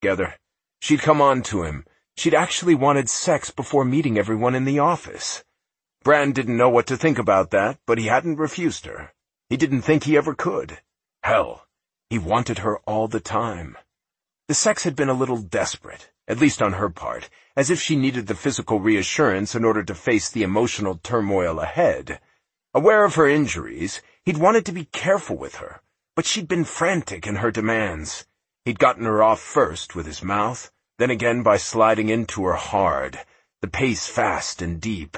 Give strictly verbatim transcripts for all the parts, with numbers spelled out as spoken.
together. She'd come on to him. She'd actually wanted sex before meeting everyone in the office. Brand didn't know what to think about that, but he hadn't refused her. He didn't think he ever could. Hell, he wanted her all the time. The sex had been a little desperate, at least on her part, as if she needed the physical reassurance in order to face the emotional turmoil ahead. Aware of her injuries, he'd wanted to be careful with her, but she'd been frantic in her demands. He'd gotten her off first with his mouth, then again by sliding into her hard, the pace fast and deep.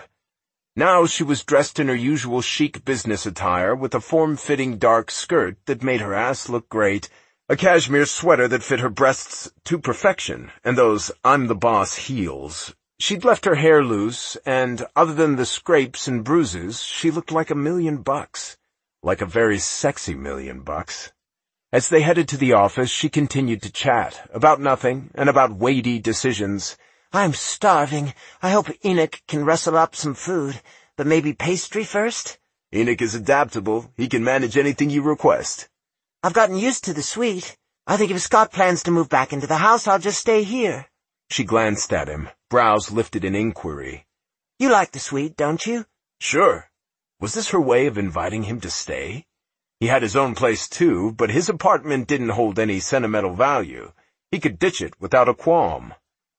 Now she was dressed in her usual chic business attire with a form-fitting dark skirt that made her ass look great, a cashmere sweater that fit her breasts to perfection, and those I'm the boss heels. She'd left her hair loose, and other than the scrapes and bruises, she looked like a million bucks. Like a very sexy million bucks. As they headed to the office, she continued to chat, about nothing, and about weighty decisions. I'm starving. I hope Enoch can rustle up some food, but maybe pastry first? Enoch is adaptable. He can manage anything you request. I've gotten used to the sweet. I think if Scott plans to move back into the house, I'll just stay here. She glanced at him, brows lifted in inquiry. You like the sweet, don't you? Sure. Was this her way of inviting him to stay? He had his own place too, but his apartment didn't hold any sentimental value. He could ditch it without a qualm.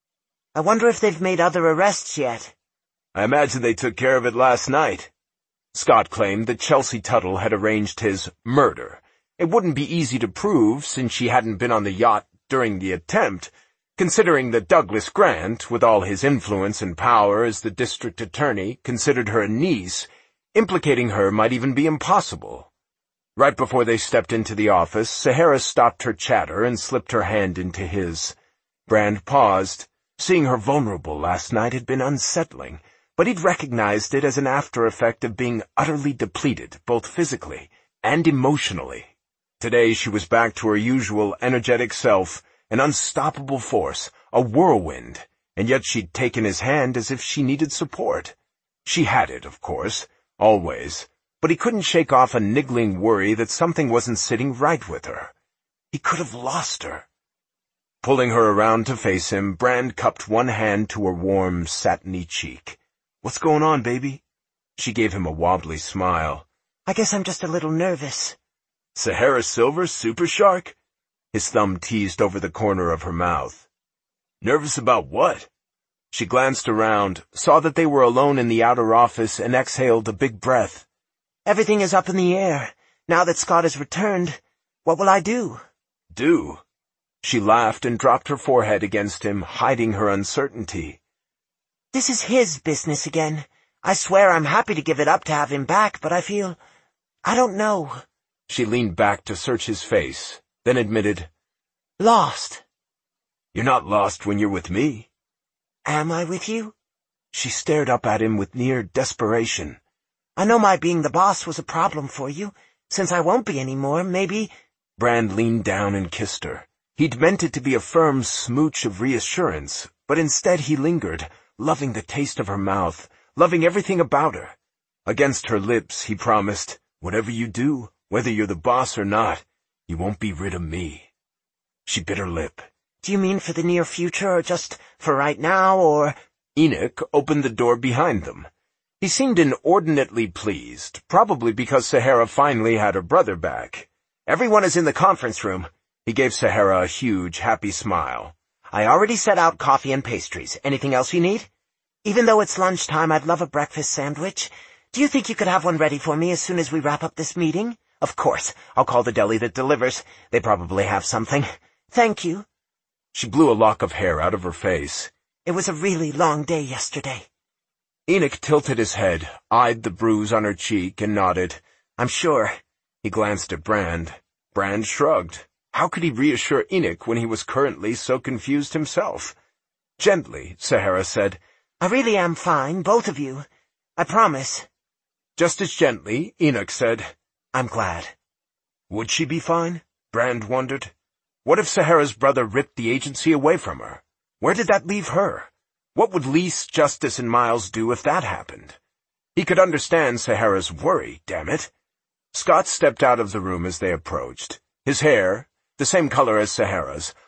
I wonder if they've made other arrests yet. I imagine they took care of it last night. Scott claimed that Chelsea Tuttle had arranged his murder. It wouldn't be easy to prove since she hadn't been on the yacht during the attempt, considering that Douglas Grant, with all his influence and power as the district attorney, considered her a niece. Implicating her might even be impossible. Right before they stepped into the office, Sahara stopped her chatter and slipped her hand into his. Brand paused. Seeing her vulnerable last night had been unsettling, but he'd recognized it as an after-effect of being utterly depleted, both physically and emotionally. Today she was back to her usual energetic self, an unstoppable force, a whirlwind, and yet she'd taken his hand as if she needed support. She had it, of course, always, but he couldn't shake off a niggling worry that something wasn't sitting right with her. He could have lost her. Pulling her around to face him, Brand cupped one hand to her warm, satiny cheek. "What's going on, baby?" She gave him a wobbly smile. I guess I'm just a little nervous. Sahara Silver, Super Shark? His thumb teased over the corner of her mouth. Nervous about what? She glanced around, saw that they were alone in the outer office, and exhaled a big breath. Everything is up in the air. Now that Scott has returned, what will I do? Do? She laughed and dropped her forehead against him, hiding her uncertainty. This is his business again. I swear I'm happy to give it up to have him back, but I feel... I don't know. She leaned back to search his face, then admitted, Lost. You're not lost when you're with me. Am I with you? She stared up at him with near desperation. I know my being the boss was a problem for you. Since I won't be anymore, maybe... Brand leaned down and kissed her. He'd meant it to be a firm smooch of reassurance, but instead he lingered, loving the taste of her mouth, loving everything about her. Against her lips, he promised, whatever you do, whether you're the boss or not, you won't be rid of me. She bit her lip. Do you mean for the near future, or just for right now, or... Enoch opened the door behind them. He seemed inordinately pleased, probably because Sahara finally had her brother back. Everyone is in the conference room. He gave Sahara a huge, happy smile. I already set out coffee and pastries. Anything else you need? Even though it's lunchtime, I'd love a breakfast sandwich. Do you think you could have one ready for me as soon as we wrap up this meeting? Of course. I'll call the deli that delivers. They probably have something. Thank you. She blew a lock of hair out of her face. It was a really long day yesterday. Enoch tilted his head, eyed the bruise on her cheek, and nodded. I'm sure. He glanced at Brand. Brand shrugged. How could he reassure Enoch when he was currently so confused himself? Gently, Sahara said, I really am fine, both of you. I promise. Just as gently, Enoch said, I'm glad. Would she be fine? Brand wondered. What if Sahara's brother ripped the agency away from her? Where did that leave her? What would Lise, Justice, and Miles do if that happened? He could understand Sahara's worry, damn it. Scott stepped out of the room as they approached. His hair, the same color as Sahara's,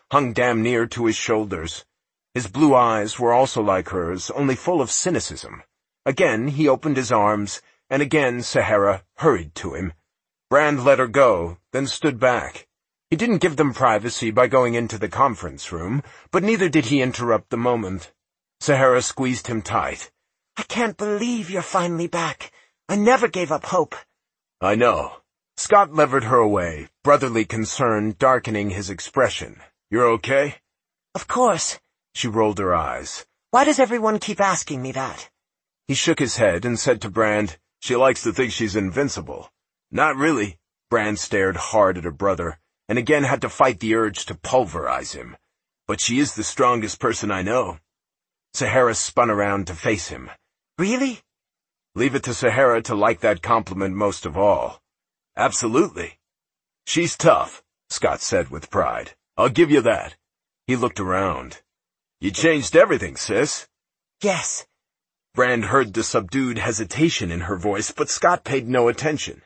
hung damn near to his shoulders. His blue eyes were also like hers, only full of cynicism. Again he opened his arms, and again Sahara hurried to him. Brand let her go, then stood back. He didn't give them privacy by going into the conference room, but neither did he interrupt the moment. Sahara squeezed him tight. I can't believe you're finally back. I never gave up hope. I know. Scott levered her away, brotherly concern darkening his expression. You're okay? Of course. She rolled her eyes. Why does everyone keep asking me that? He shook his head and said to Brand, She likes to think she's invincible. Not really. Brand stared hard at her brother, and again had to fight the urge to pulverize him. But she is the strongest person I know. Sahara spun around to face him. Really? Leave it to Sahara to like that compliment most of all. Absolutely. She's tough, Scott said with pride. I'll give you that. He looked around. You changed everything, sis. Yes. Brand heard the subdued hesitation in her voice, but Scott paid no attention.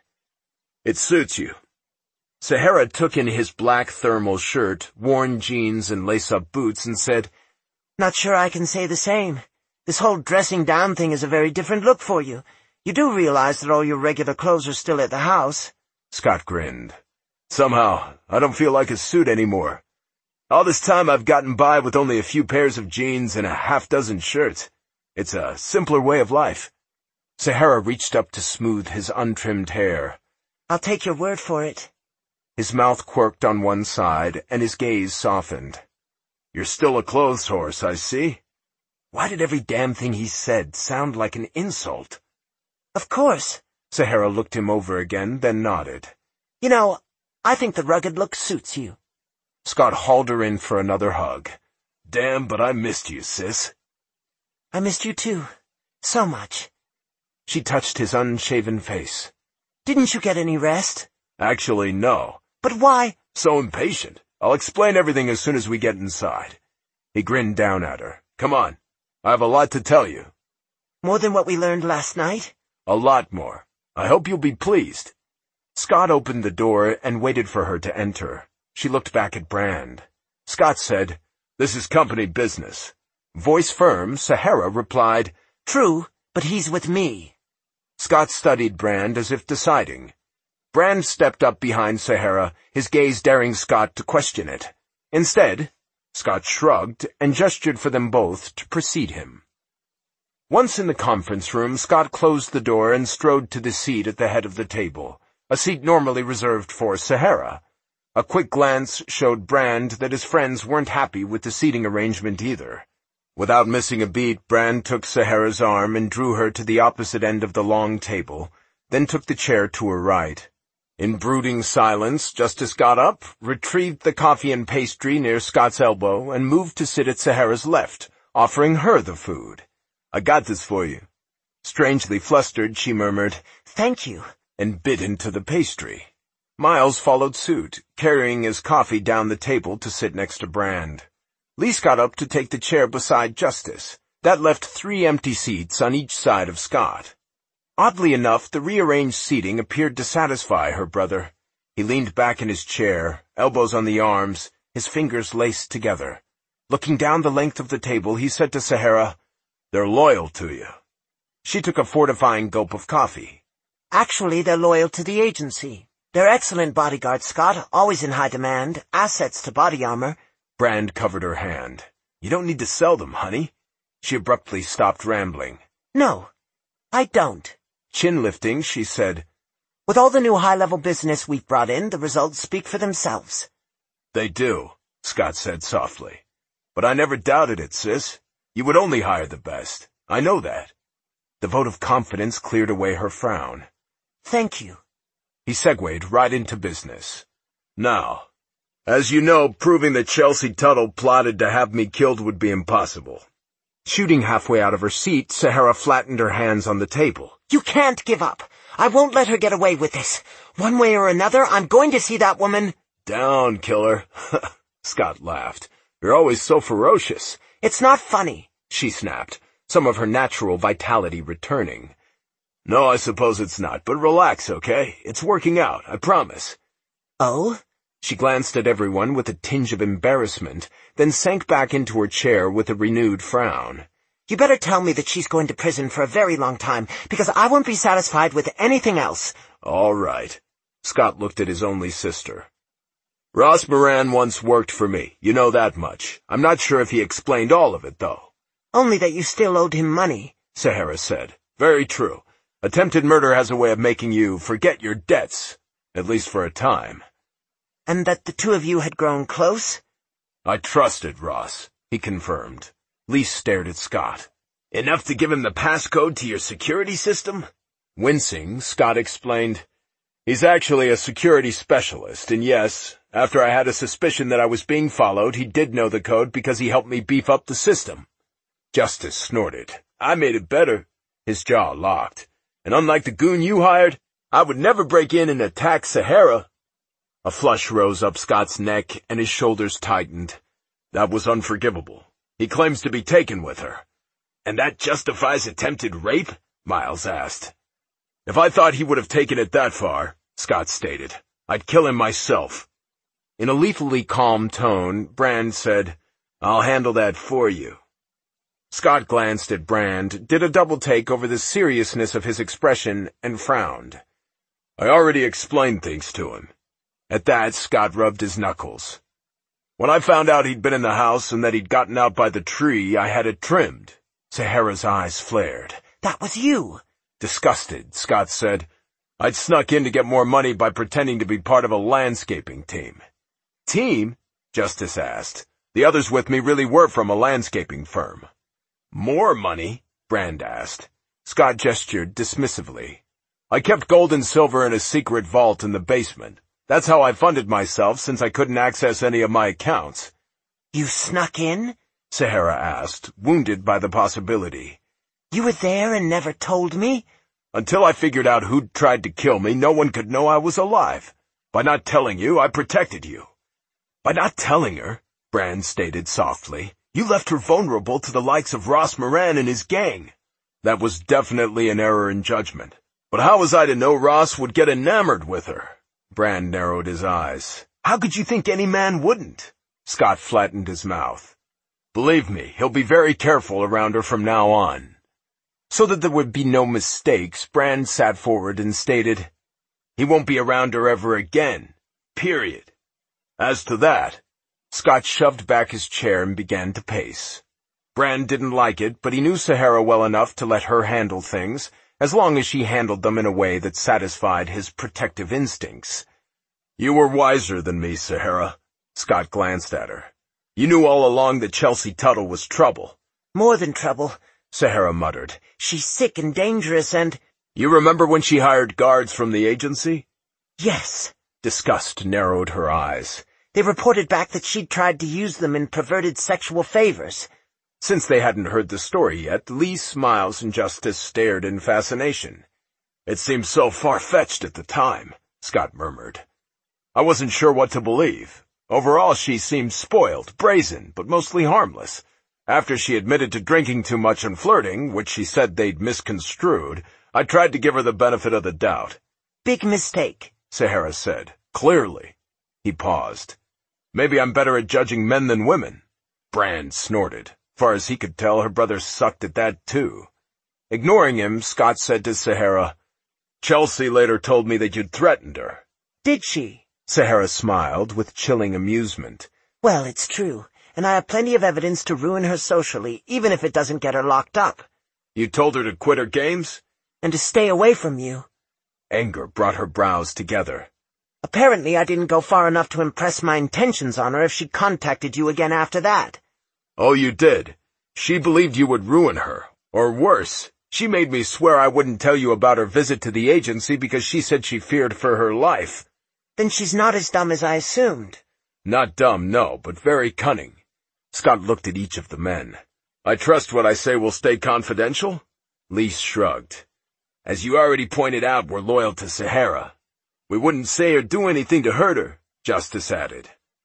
It suits you. Sahara took in his black thermal shirt, worn jeans, and lace-up boots and said, Not sure I can say the same. This whole dressing down thing is a very different look for you. You do realize that all your regular clothes are still at the house. Scott grinned. Somehow, I don't feel like a suit anymore. All this time I've gotten by with only a few pairs of jeans and a half dozen shirts. It's a simpler way of life. Sahara reached up to smooth his untrimmed hair. I'll take your word for it. His mouth quirked on one side, and his gaze softened. You're still a clothes horse, I see. Why did every damn thing he said sound like an insult? Of course. Sahara looked him over again, then nodded. You know, I think the rugged look suits you. Scott hauled her in for another hug. Damn, but I missed you, sis. I missed you too. So much. She touched his unshaven face. Didn't you get any rest? Actually, no. But why? So impatient. I'll explain everything as soon as we get inside. He grinned down at her. Come on. I have a lot to tell you. More than what we learned last night? A lot more. I hope you'll be pleased. Scott opened the door and waited for her to enter. She looked back at Brand. Scott said, This is company business. Voice firm, Sahara replied, True, but he's with me. Scott studied Brand as if deciding. Brand stepped up behind Sahara, his gaze daring Scott to question it. Instead, Scott shrugged and gestured for them both to precede him. Once in the conference room, Scott closed the door and strode to the seat at the head of the table, a seat normally reserved for Sahara. A quick glance showed Brand that his friends weren't happy with the seating arrangement either. Without missing a beat, Brand took Sahara's arm and drew her to the opposite end of the long table, then took the chair to her right. In brooding silence, Justice got up, retrieved the coffee and pastry near Scott's elbow, and moved to sit at Sahara's left, offering her the food. I got this for you. Strangely flustered, she murmured, Thank you, and bit into the pastry. Miles followed suit, carrying his coffee down the table to sit next to Brand. Lise got up to take the chair beside Justice. That left three empty seats on each side of Scott. Oddly enough, the rearranged seating appeared to satisfy her brother. He leaned back in his chair, elbows on the arms, his fingers laced together. Looking down the length of the table, he said to Sahara, They're loyal to you. She took a fortifying gulp of coffee. Actually, they're loyal to the agency. They're excellent bodyguards, Scott, always in high demand, assets to body armor. Brand covered her hand. You don't need to sell them, honey. She abruptly stopped rambling. No, I don't. Chin lifting, she said, With all the new high-level business we've brought in, the results speak for themselves. They do, Scott said softly. But I never doubted it, sis. You would only hire the best. I know that. The vote of confidence cleared away her frown. Thank you. He segued right into business. Now, as you know, proving that Chelsea Tuttle plotted to have me killed would be impossible. Shooting halfway out of her seat, Sahara flattened her hands on the table. You can't give up. I won't let her get away with this. One way or another, I'm going to see that woman. Down, killer. Scott laughed. You're always so ferocious. It's not funny, she snapped, some of her natural vitality returning. No, I suppose it's not, but relax, okay? It's working out, I promise. Oh? She glanced at everyone with a tinge of embarrassment, then sank back into her chair with a renewed frown. You better tell me that she's going to prison for a very long time, because I won't be satisfied with anything else. All right. Scott looked at his only sister. Ross Moran once worked for me, you know that much. I'm not sure if he explained all of it, though. Only that you still owed him money, Sahara said. Very true. Attempted murder has a way of making you forget your debts, at least for a time. And that the two of you had grown close? I trusted Ross, he confirmed. Lee stared at Scott. Enough to give him the passcode to your security system? Wincing, Scott explained, he's actually a security specialist, and yes, after I had a suspicion that I was being followed, he did know the code because he helped me beef up the system. Justice snorted. I made it better. His jaw locked. And unlike the goon you hired, I would never break in and attack Sahara. A flush rose up Scott's neck, and his shoulders tightened. That was unforgivable. He claims to be taken with her. And that justifies attempted rape? Miles asked. If I thought he would have taken it that far, Scott stated, I'd kill him myself. In a lethally calm tone, Brand said, I'll handle that for you. Scott glanced at Brand, did a double-take over the seriousness of his expression, and frowned. I already explained things to him. At that, Scott rubbed his knuckles. When I found out he'd been in the house and that he'd gotten out by the tree, I had it trimmed. Sahara's eyes flared. That was you. Disgusted, Scott said, I'd snuck in to get more money by pretending to be part of a landscaping team. Team? Justice asked. The others with me really were from a landscaping firm. More money? Brand asked. Scott gestured dismissively. I kept gold and silver in a secret vault in the basement. That's how I funded myself since I couldn't access any of my accounts. You snuck in? Sahara asked, wounded by the possibility. You were there and never told me? Until I figured out who'd tried to kill me, no one could know I was alive. By not telling you, I protected you. By not telling her, Brand stated softly, you left her vulnerable to the likes of Ross Moran and his gang. That was definitely an error in judgment. But how was I to know Ross would get enamored with her? Brand narrowed his eyes. How could you think any man wouldn't? Scott flattened his mouth. Believe me, he'll be very careful around her from now on. So that there would be no mistakes, Brand sat forward and stated, he won't be around her ever again. Period. As to that, Scott shoved back his chair and began to pace. Brand didn't like it, but he knew Sahara well enough to let her handle things, as long as she handled them in a way that satisfied his protective instincts. You were wiser than me, Sahara. Scott glanced at her. You knew all along that Chelsea Tuttle was trouble. More than trouble, Sahara muttered. She's sick and dangerous and— You remember when she hired guards from the agency? Yes. Disgust narrowed her eyes. They reported back that she'd tried to use them in perverted sexual favors. Since they hadn't heard the story yet, Lee, Miles, and Justice stared in fascination. It seemed so far-fetched at the time, Scott murmured. I wasn't sure what to believe. Overall, she seemed spoiled, brazen, but mostly harmless. After she admitted to drinking too much and flirting, which she said they'd misconstrued, I tried to give her the benefit of the doubt. Big mistake, Sahara said. Clearly. He paused. Maybe I'm better at judging men than women. Brand snorted. Far as he could tell, her brother sucked at that too. Ignoring him, Scott said to Sahara, Chelsea later told me that you'd threatened her. Did she? Sahara smiled with chilling amusement. Well, it's true, and I have plenty of evidence to ruin her socially, even if it doesn't get her locked up. You told her to quit her games? And to stay away from you. Anger brought her brows together. Apparently I didn't go far enough to impress my intentions on her if she contacted you again after that. Oh, you did. She believed you would ruin her. Or worse, she made me swear I wouldn't tell you about her visit to the agency because she said she feared for her life. Then she's not as dumb as I assumed. Not dumb, no, but very cunning. Scott looked at each of the men. I trust what I say will stay confidential? Lee shrugged. As you already pointed out, we're loyal to Sahara. We wouldn't say or do anything to hurt her, Justice added.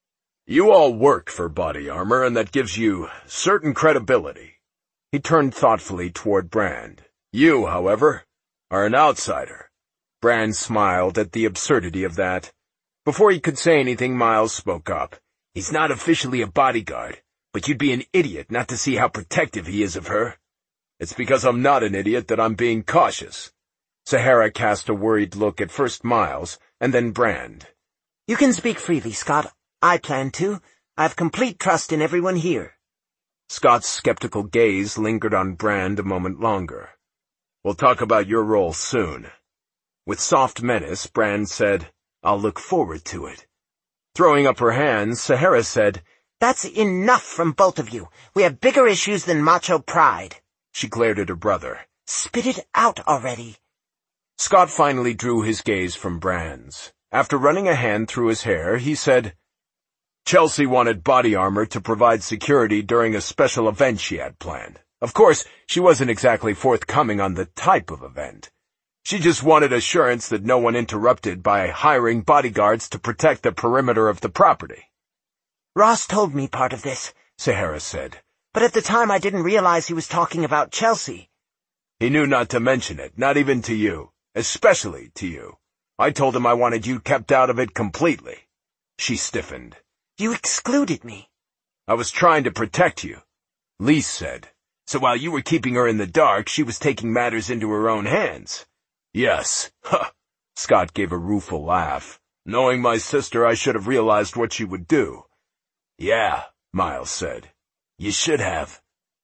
You all work for body armor, and that gives you certain credibility. He turned thoughtfully toward Brand. You, however, are an outsider. Brand smiled at the absurdity of that. Before he could say anything, Miles spoke up. He's not officially a bodyguard, but you'd be an idiot not to see how protective he is of her. It's because I'm not an idiot that I'm being cautious. Sahara cast a worried look at first Miles, and then Brand. You can speak freely, Scott. I plan to. I have complete trust in everyone here. Scott's skeptical gaze lingered on Brand a moment longer. We'll talk about your role soon. With soft menace, Brand said, I'll look forward to it. Throwing up her hands, Sahara said, That's enough from both of you. We have bigger issues than macho pride. She glared at her brother. Spit it out already. Scott finally drew his gaze from Brand's. After running a hand through his hair, he said, Chelsea wanted body armor to provide security during a special event she had planned. Of course, she wasn't exactly forthcoming on the type of event. She just wanted assurance that no one interrupted by hiring bodyguards to protect the perimeter of the property. Ross told me part of this, Sahara said. But at the time I didn't realize he was talking about Chelsea. He knew not to mention it, not even to you, especially to you. I told him I wanted you kept out of it completely. She stiffened. You excluded me. I was trying to protect you, Lise said. So while you were keeping her in the dark, she was taking matters into her own hands. Yes, huh. Scott gave a rueful laugh. Knowing my sister, I should have realized what she would do. Yeah, Miles said. You should have.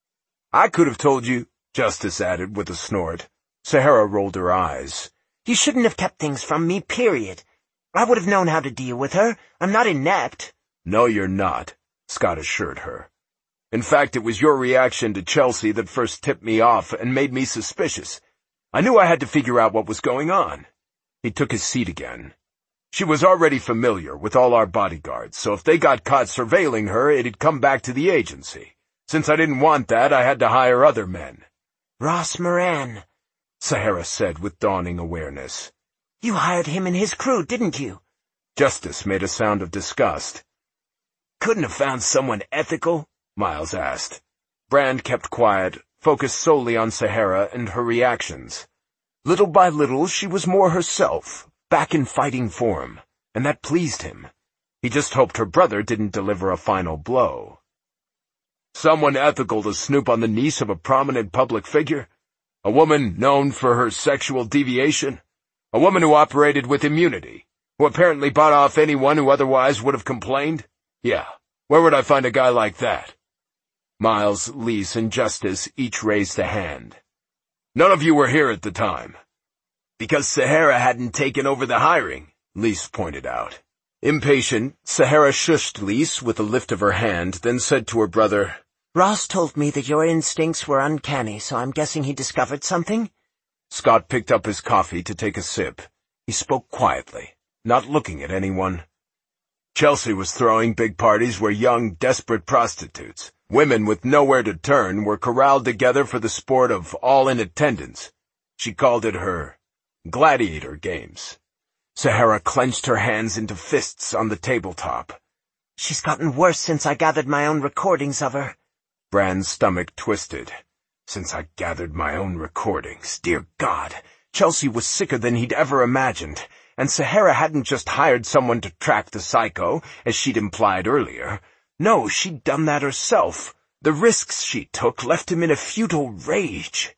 I could have told you, Justice added with a snort. Sahara rolled her eyes. You shouldn't have kept things from me, period. I would have known how to deal with her. I'm not inept. No, you're not, Scott assured her. In fact, it was your reaction to Chelsea that first tipped me off and made me suspicious. I knew I had to figure out what was going on. He took his seat again. She was already familiar with all our bodyguards, so if they got caught surveilling her, it'd come back to the agency. Since I didn't want that, I had to hire other men. Ross Moran, Sahara said with dawning awareness. You hired him and his crew, didn't you? Justice made a sound of disgust. Couldn't have found someone ethical? Miles asked. Brand kept quiet, focused solely on Sahara and her reactions. Little by little, she was more herself, back in fighting form, and that pleased him. He just hoped her brother didn't deliver a final blow. Someone ethical to snoop on the niece of a prominent public figure? A woman known for her sexual deviation? A woman who operated with immunity, who apparently bought off anyone who otherwise would have complained? Yeah, where would I find a guy like that? Miles, Lise, and Justice each raised a hand. None of you were here at the time. Because Sahara hadn't taken over the hiring, Lise pointed out. Impatient, Sahara shushed Lise with a lift of her hand, then said to her brother, Ross told me that your instincts were uncanny, so I'm guessing he discovered something? Scott picked up his coffee to take a sip. He spoke quietly, not looking at anyone. Chelsea was throwing big parties where young, desperate prostitutes, women with nowhere to turn, were corralled together for the sport of all in attendance. She called it her gladiator games. Sahara clenched her hands into fists on the tabletop. She's gotten worse since I gathered my own recordings of her. Brand's stomach twisted. Since I gathered my own recordings, dear God, Chelsea was sicker than he'd ever imagined. And Sahara hadn't just hired someone to track the psycho, as she'd implied earlier. No, she'd done that herself. The risks she took left him in a futile rage.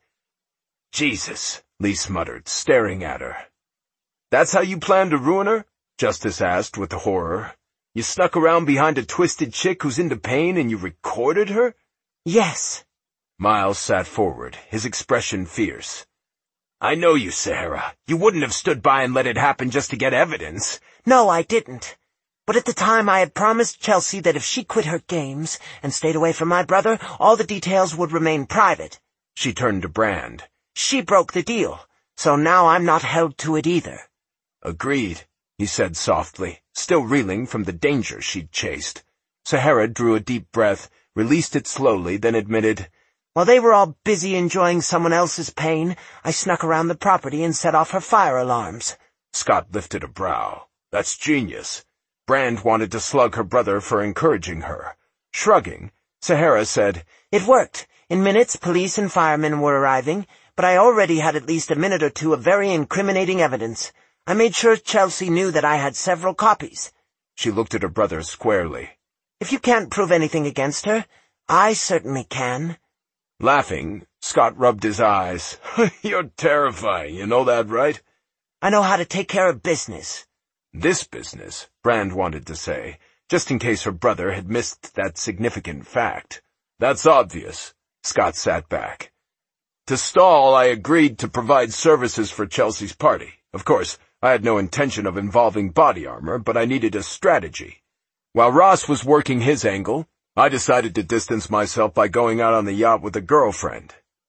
Jesus, Lise muttered, staring at her. That's how you planned to ruin her? Justice asked with horror. You snuck around behind a twisted chick who's into pain and you recorded her? Yes. Miles sat forward, his expression fierce. I know you, Sahara. You wouldn't have stood by and let it happen just to get evidence. No, I didn't. But at the time I had promised Chelsea that if she quit her games and stayed away from my brother, all the details would remain private. She turned to Brand. She broke the deal, so now I'm not held to it either. Agreed, he said softly, still reeling from the danger she'd chased. Sahara drew a deep breath, released it slowly, then admitted, While they were all busy enjoying someone else's pain, I snuck around the property and set off her fire alarms. Scott lifted a brow. That's genius. Brand wanted to slug her brother for encouraging her. Shrugging, Sahara said, It worked. In minutes, police and firemen were arriving, but I already had at least a minute or two of very incriminating evidence. I made sure Chelsea knew that I had several copies." She looked at her brother squarely. "If you can't prove anything against her, I certainly can." Laughing, Scott rubbed his eyes. "You're terrifying, you know that, right?" "I know how to take care of business." This business, Brand wanted to say, just in case her brother had missed that significant fact. "That's obvious." Scott sat back. "To stall, I agreed to provide services for Chelsea's party. Of course, I had no intention of involving body armor, but I needed a strategy. While Ross was working his angle, I decided to distance myself by going out on the yacht with a girlfriend."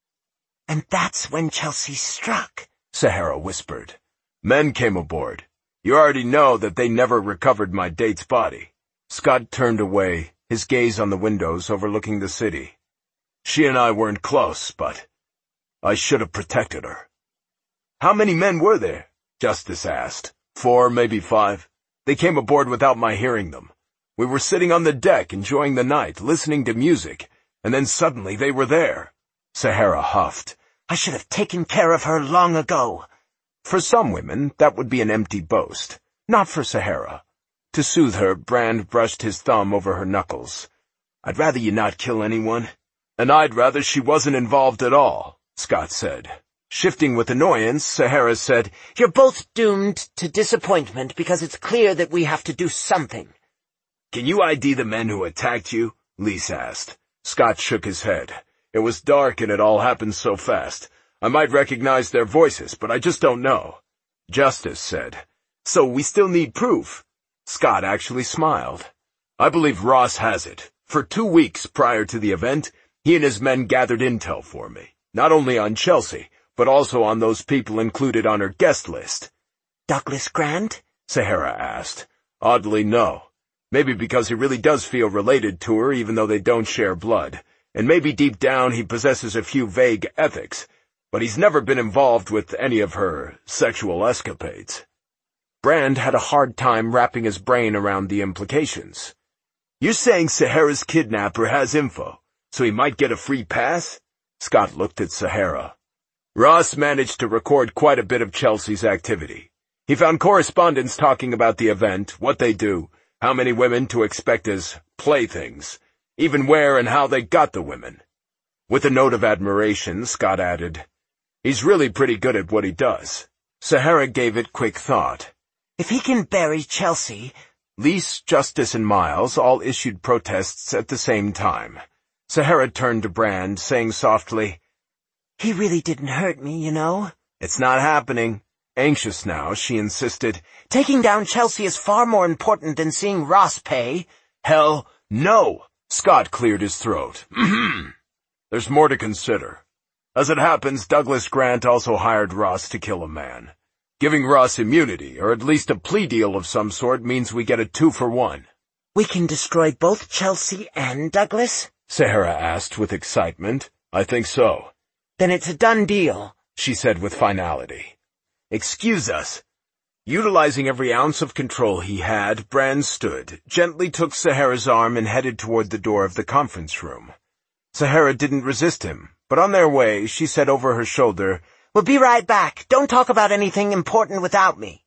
"And that's when Chelsea struck," Sahara whispered. "Men came aboard. You already know that they never recovered my date's body." Scott turned away, his gaze on the windows overlooking the city. "She and I weren't close, but I should have protected her." "How many men were there?" Justice asked. "Four, maybe five. They came aboard without my hearing them. We were sitting on the deck enjoying the night, listening to music, and then suddenly they were there." Sahara huffed. "I should have taken care of her long ago." For some women, that would be an empty boast. Not for Sahara. To soothe her, Brand brushed his thumb over her knuckles. "I'd rather you not kill anyone." "And I'd rather she wasn't involved at all," Scott said. Shifting with annoyance, Sahara said, "You're both doomed to disappointment because it's clear that we have to do something." "Can you I D the men who attacked you?" Lise asked. Scott shook his head. "It was dark and it all happened so fast. I might recognize their voices, but I just don't know." Justice said, "So we still need proof." Scott actually smiled. "I believe Ross has it. For two weeks prior to the event, he and his men gathered intel for me, not only on Chelsea, but also on those people included on her guest list." "Douglas Grant?" Sahara asked. "Oddly, no. Maybe because he really does feel related to her even though they don't share blood, and maybe deep down he possesses a few vague ethics, but he's never been involved with any of her sexual escapades." Brand had a hard time wrapping his brain around the implications. "You're saying Sahara's kidnapper has info, so he might get a free pass?" Scott looked at Sahara. "Ross managed to record quite a bit of Chelsea's activity. He found correspondence talking about the event, what they do, how many women to expect as playthings, even where and how they got the women." With a note of admiration, Scott added, "He's really pretty good at what he does." Sahara gave it quick thought. "If he can bury Chelsea—" Lise, Justice, and Miles all issued protests at the same time. Sahara turned to Brand, saying softly, "He really didn't hurt me, you know." "It's not happening." Anxious now, she insisted, "Taking down Chelsea is far more important than seeing Ross pay." "Hell, no!" Scott cleared his throat. "There's more to consider. As it happens, Douglas Grant also hired Ross to kill a man. Giving Ross immunity, or at least a plea deal of some sort, means we get a two for one." "We can destroy both Chelsea and Douglas?" Sahara asked with excitement. "I think so." "Then it's a done deal," she said with finality. "Excuse us." Utilizing every ounce of control he had, Brand stood, gently took Sahara's arm and headed toward the door of the conference room. Sahara didn't resist him, but on their way, she said over her shoulder, "We'll be right back. Don't talk about anything important without me."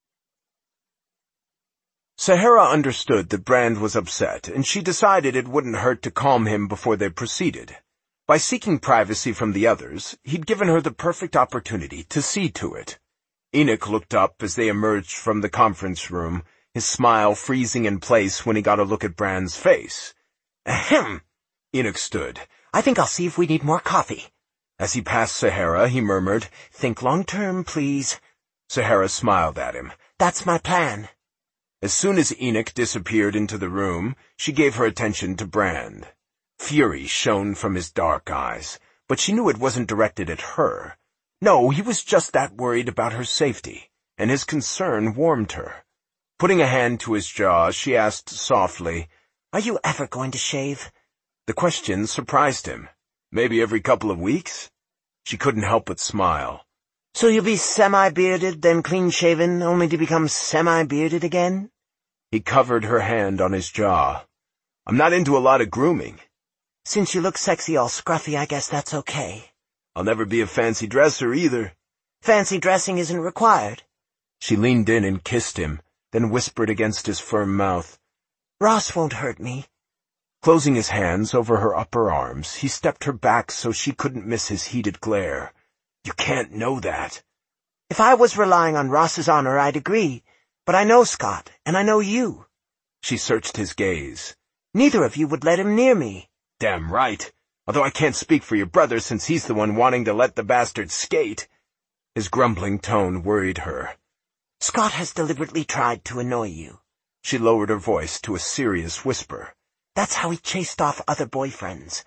Sahara understood that Brand was upset, and she decided it wouldn't hurt to calm him before they proceeded. By seeking privacy from the others, he'd given her the perfect opportunity to see to it. Enoch looked up as they emerged from the conference room, his smile freezing in place when he got a look at Brand's face. "Ahem." Enoch stood. "I think I'll see if we need more coffee." As he passed Sahara, he murmured, "Think long-term, please." Sahara smiled at him. "That's my plan." As soon as Enoch disappeared into the room, she gave her attention to Brand. Fury shone from his dark eyes, but she knew it wasn't directed at her. No, he was just that worried about her safety, and his concern warmed her. Putting a hand to his jaw, she asked softly, "Are you ever going to shave?" The question surprised him. Maybe every couple of weeks? She couldn't help but smile. "So you'll be semi-bearded, then clean-shaven, only to become semi-bearded again?" He covered her hand on his jaw. "I'm not into a lot of grooming." "Since you look sexy all scruffy, I guess that's okay." "I'll never be a fancy dresser either." "Fancy dressing isn't required." She leaned in and kissed him, then whispered against his firm mouth, "Ross won't hurt me." Closing his hands over her upper arms, he stepped her back so she couldn't miss his heated glare. "You can't know that." "If I was relying on Ross's honor, I'd agree. But I know Scott, and I know you." She searched his gaze. "Neither of you would let him near me." "Damn right. Although I can't speak for your brother since he's the one wanting to let the bastard skate." His grumbling tone worried her. "Scott has deliberately tried to annoy you." She lowered her voice to a serious whisper. "That's how he chased off other boyfriends."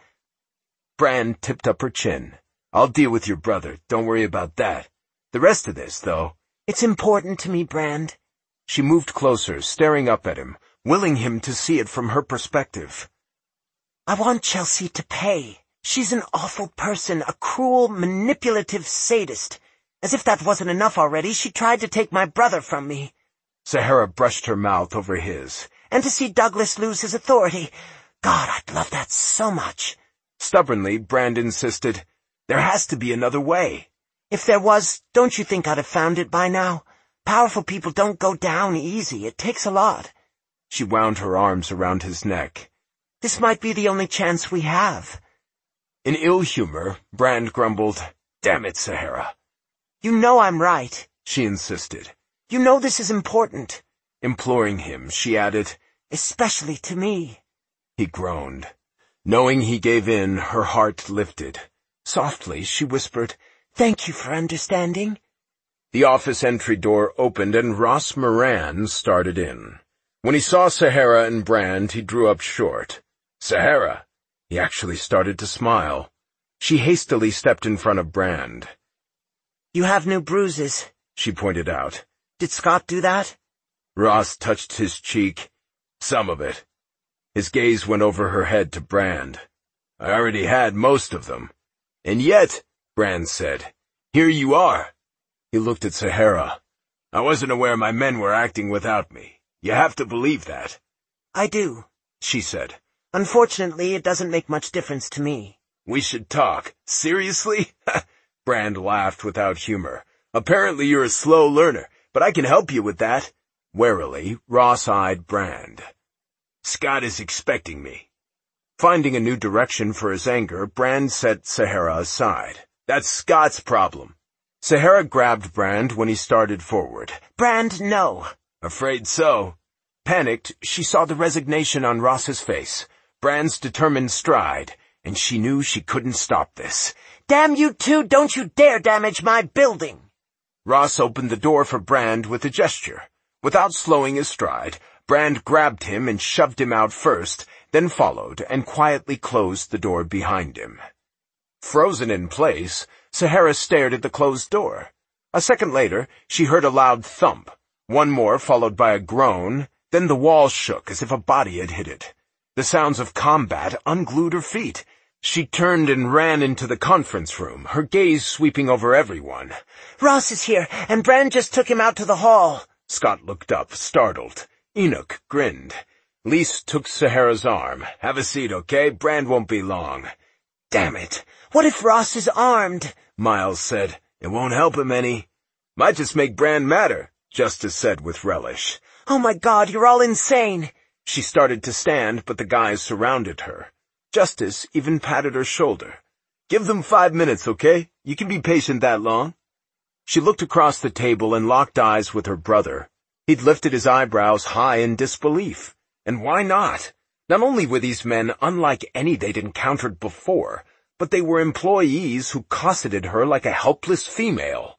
Brand tipped up her chin. "I'll deal with your brother. Don't worry about that. The rest of this, though—" "It's important to me, Brand." She moved closer, staring up at him, willing him to see it from her perspective. "I want Chelsea to pay. She's an awful person, a cruel, manipulative sadist. As if that wasn't enough already, she tried to take my brother from me." Sahara brushed her mouth over his. "And to see Douglas lose his authority. God, I'd love that so much." Stubbornly, Brand insisted, "There has to be another way." "If there was, don't you think I'd have found it by now? Powerful people don't go down easy. It takes a lot." She wound her arms around his neck. "This might be the only chance we have." In ill humor, Brand grumbled, "Damn it, Sahara." "You know I'm right," she insisted. "You know this is important." Imploring him, she added, "Especially to me." He groaned. Knowing he gave in, her heart lifted. Softly, she whispered, "Thank you for understanding." The office entry door opened and Ross Moran started in. When he saw Sahara and Brand, he drew up short. "Sahara!" He actually started to smile. She hastily stepped in front of Brand. "You have new bruises," she pointed out. "Did Scott do that?" Ross touched his cheek. "Some of it." His gaze went over her head to Brand. "I already had most of them." "And yet," Brand said, "here you are." He looked at Sahara. "I wasn't aware my men were acting without me. You have to believe that." "I do," she said. "Unfortunately, it doesn't make much difference to me." "We should talk. Seriously?" Brand laughed without humor. "Apparently you're a slow learner, but I can help you with that." Warily, Ross eyed Brand. "Scott is expecting me." Finding a new direction for his anger, Brand set Sahara aside. "That's Scott's problem." Sahara grabbed Brand when he started forward. "Brand, no." "Afraid so." Panicked, she saw the resignation on Ross's face, Brand's determined stride, and she knew she couldn't stop this. "Damn you two, don't you dare damage my building." Ross opened the door for Brand with a gesture. Without slowing his stride, Brand grabbed him and shoved him out first, then followed and quietly closed the door behind him. Frozen in place, Sahara stared at the closed door. A second later, she heard a loud thump, one more followed by a groan, then the wall shook as if a body had hit it. The sounds of combat unglued her feet. She turned and ran into the conference room, her gaze sweeping over everyone. "Ross is here, and Brand just took him out to the hall." Scott looked up, startled. Enoch grinned. Lise took Sahara's arm. "Have a seat, okay? Brand won't be long." "Damn it! What if Ross is armed?" Miles said. "It won't help him any." "Might just make Brand madder," Justice said with relish. "Oh my God, you're all insane." She started to stand, but the guys surrounded her. Justice even patted her shoulder. "Give them five minutes, okay? You can be patient that long." She looked across the table and locked eyes with her brother. He'd lifted his eyebrows high in disbelief. And why not? Not only were these men unlike any they'd encountered before, but they were employees who cosseted her like a helpless female.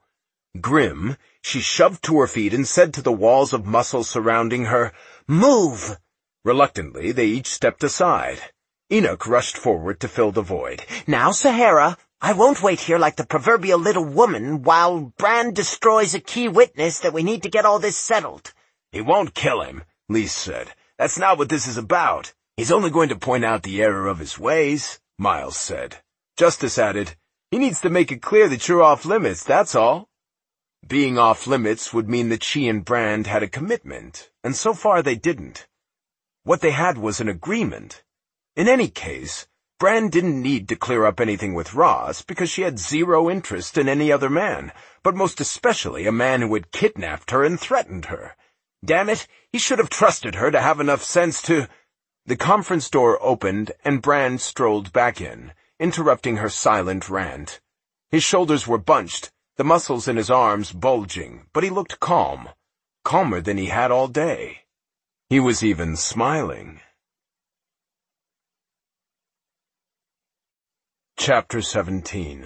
Grim, she shoved to her feet and said to the walls of muscle surrounding her, "Move!" Reluctantly, they each stepped aside. Enoch rushed forward to fill the void. "Now, Sahara, I won't wait here like the proverbial little woman while Brand destroys a key witness that we need to get all this settled." "He won't kill him," Lise said. "That's not what this is about. He's only going to point out the error of his ways," Miles said. Justice added, "He needs to make it clear that you're off limits, that's all." Being off limits would mean that she and Brand had a commitment, and so far they didn't. What they had was an agreement. In any case, Bran didn't need to clear up anything with Ross because she had zero interest in any other man, but most especially a man who had kidnapped her and threatened her. Damn it, he should have trusted her to have enough sense to— The conference door opened and Bran strolled back in, interrupting her silent rant. His shoulders were bunched, the muscles in his arms bulging, but he looked calm, calmer than he had all day. He was even smiling. Chapter seventeen.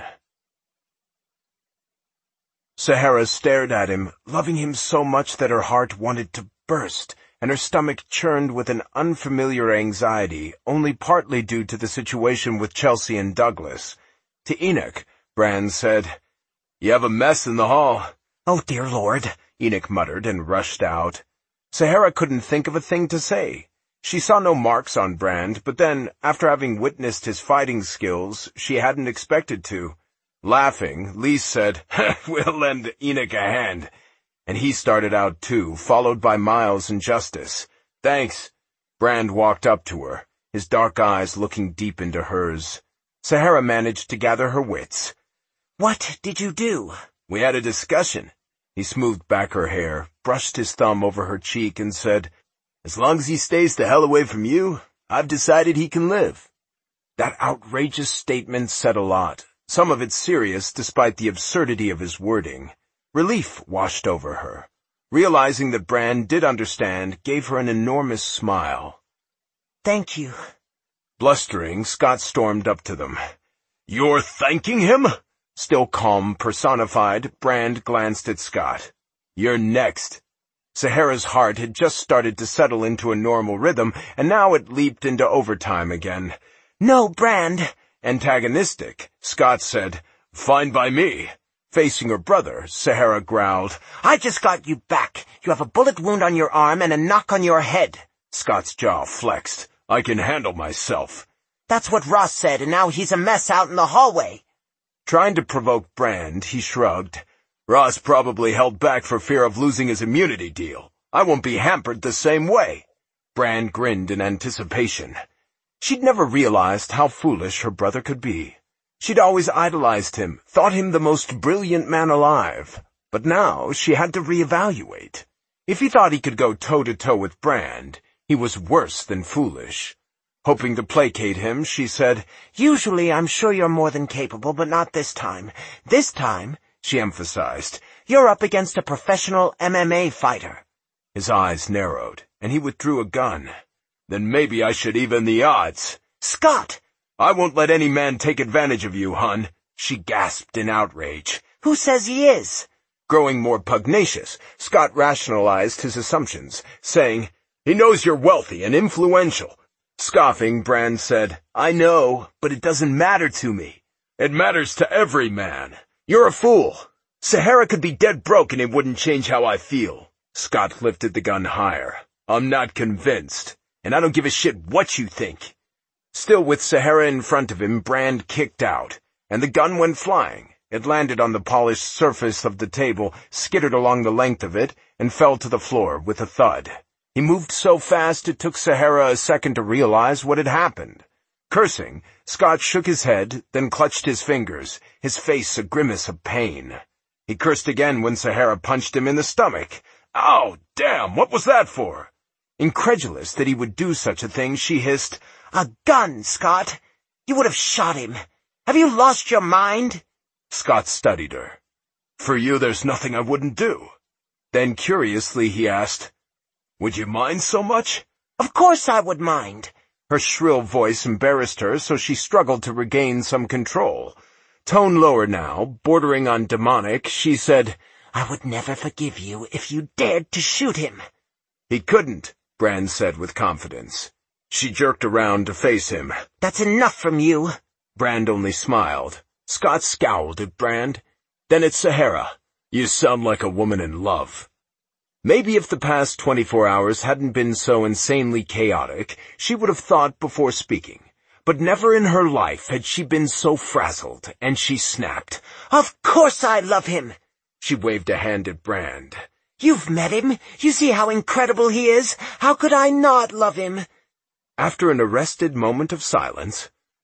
Sahara stared at him, loving him so much that her heart wanted to burst, and her stomach churned with an unfamiliar anxiety, only partly due to the situation with Chelsea and Douglas. To Enoch, Bran said, "You have a mess in the hall." "Oh, dear Lord," Enoch muttered and rushed out. Sahara couldn't think of a thing to say. She saw no marks on Bran, but then, after having witnessed his fighting skills, she hadn't expected to. Laughing, Lise said, "We'll lend Enoch a hand." And he started out too, followed by Miles and Justice. "Thanks." Bran walked up to her, his dark eyes looking deep into hers. Sahara managed to gather her wits. "What did you do?" "We had a discussion." He smoothed back her hair, brushed his thumb over her cheek, and said, "As long as he stays the hell away from you, I've decided he can live." That outrageous statement said a lot, some of it serious despite the absurdity of his wording. Relief washed over her. Realizing that Bran did understand gave her an enormous smile. "Thank you." Blustering, Scott stormed up to them. "You're thanking him?" Still calm personified, Bran glanced at Scott. "You're next." Sahara's heart had just started to settle into a normal rhythm, and now it leaped into overtime again. "No, Bran." Antagonistic, Scott said, "Fine by me." Facing her brother, Sahara growled, "I just got you back. You have a bullet wound on your arm and a knock on your head." Scott's jaw flexed. "I can handle myself." "That's what Ross said, and now he's a mess out in the hallway." Trying to provoke Bran, he shrugged. "Ross probably held back for fear of losing his immunity deal. I won't be hampered the same way." Bran grinned in anticipation. She'd never realized how foolish her brother could be. She'd always idolized him, thought him the most brilliant man alive. But now she had to reevaluate. If he thought he could go toe-to-toe with Bran, he was worse than foolish. Hoping to placate him, she said, "Usually I'm sure you're more than capable, but not this time. This time," she emphasized, "you're up against a professional M M A fighter." His eyes narrowed, and he withdrew a gun. "Then maybe I should even the odds." "Scott!" "I won't let any man take advantage of you, hon," she gasped in outrage. "Who says he is?" Growing more pugnacious, Scott rationalized his assumptions, saying, "He knows you're wealthy and influential." Scoffing, Bran said, "I know, but it doesn't matter to me." "It matters to every man. You're a fool. Sahara could be dead broke and it wouldn't change how I feel." Scott lifted the gun higher. "I'm not convinced, and I don't give a shit what you think." Still with Sahara in front of him, Bran kicked out, and the gun went flying. It landed on the polished surface of the table, skittered along the length of it, and fell to the floor with a thud. He moved so fast it took Sahara a second to realize what had happened. Cursing, Scott shook his head, then clutched his fingers, his face a grimace of pain. He cursed again when Sahara punched him in the stomach. "Ow, damn, what was that for?" Incredulous that he would do such a thing, she hissed, "A gun, Scott! You would have shot him. Have you lost your mind?" Scott studied her. "For you, there's nothing I wouldn't do." Then curiously he asked, "Would you mind so much?" "Of course I would mind." Her shrill voice embarrassed her, so she struggled to regain some control. Tone lower now, bordering on demonic, she said, "I would never forgive you if you dared to shoot him." "He couldn't," Bran said with confidence. She jerked around to face him. "That's enough from you." Bran only smiled. Scott scowled at Bran. Then at Sahara. "You sound like a woman in love." Maybe if the past twenty-four hours hadn't been so insanely chaotic, she would have thought before speaking. But never in her life had she been so frazzled, and she snapped. "Of course I love him." She waved a hand at Bran. "You've met him. You see how incredible he is. How could I not love him?" After an arrested moment of silence,